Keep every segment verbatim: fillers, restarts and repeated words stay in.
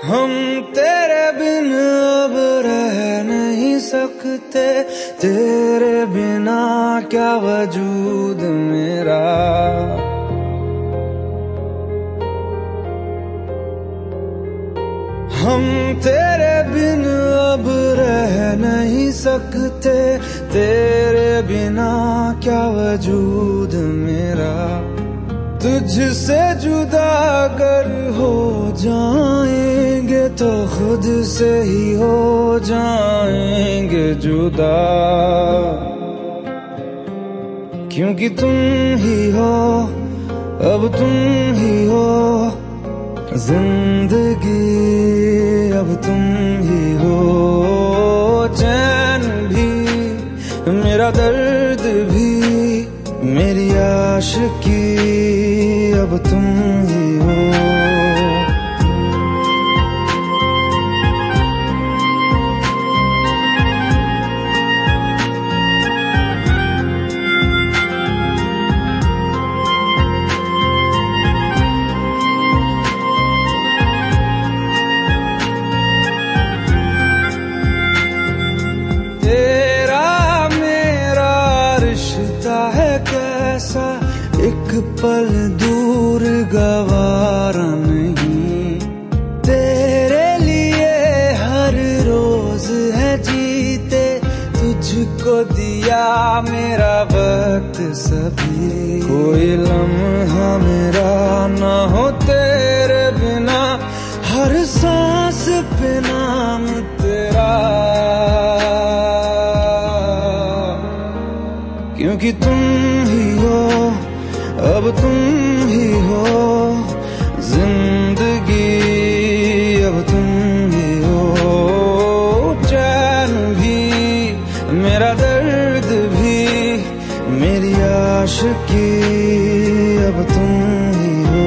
हम तेरे बिन अब रह नहीं सकते, तेरे बिना क्या वजूद मेरा। हम तेरे बिन अब रह नहीं सकते, तेरे बिना क्या वजूद मेरा। तुझसे जुदा अगर हो जाएंगे तो खुद से ही हो जाएंगे जुदा, क्योंकि तुम ही हो, अब तुम ही हो जिंदगी, अब तुम ही हो चैन भी, मेरा दर्द भी, मेरी आशिकी, अब तुम ही हो। एक पल दूर गवारा नहीं, तेरे लिए हर रोज है जीते, तुझको दिया मेरा वक्त सभी। कोई लम्हा मेरा ना हो तेरे बिना, हर सांस पे नाम तेरा, क्योंकि तुम ही हो, अब तुम ही हो जिंदगी, अब तुम ही हो चैन भी, मेरा दर्द भी, मेरी आशिकी, अब तुम ही हो।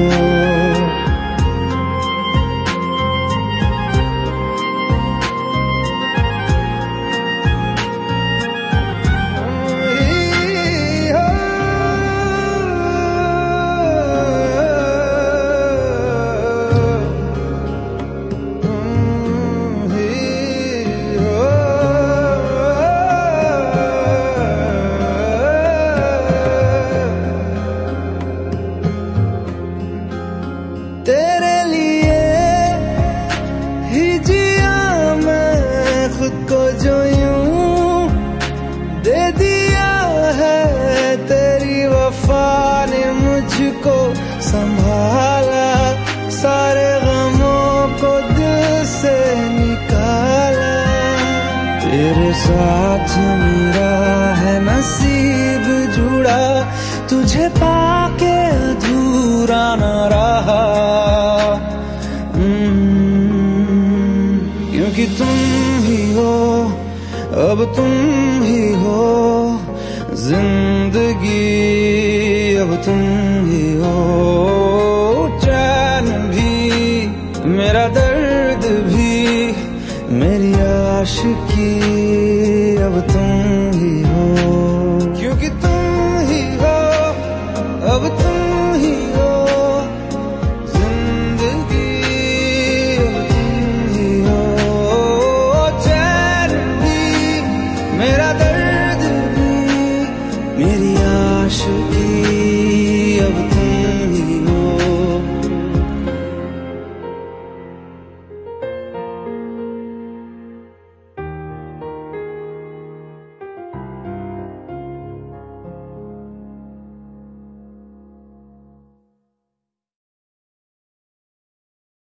तेरे लिए ही जिया मैं खुद को, जो यूं दे दिया है तेरी वफा ने मुझको संभाला, सारे गमों को दिल से निकाला। तेरे साथ मेरा है नसीब जुड़ा, तुझे पाके अधूरा न रहा, क्योंकि तुम ही हो, अब तुम ही हो जिंदगी, अब तुम ही हो चैन भी, मेरा दर्द भी, मेरी आशिकी, अब तुम ही हो, क्योंकि तुम ही हो, अब तुम ही हो जिंदगी, अब तुम ही हो चैन भी, मेरा दर्द भी, मेरी आशिकी।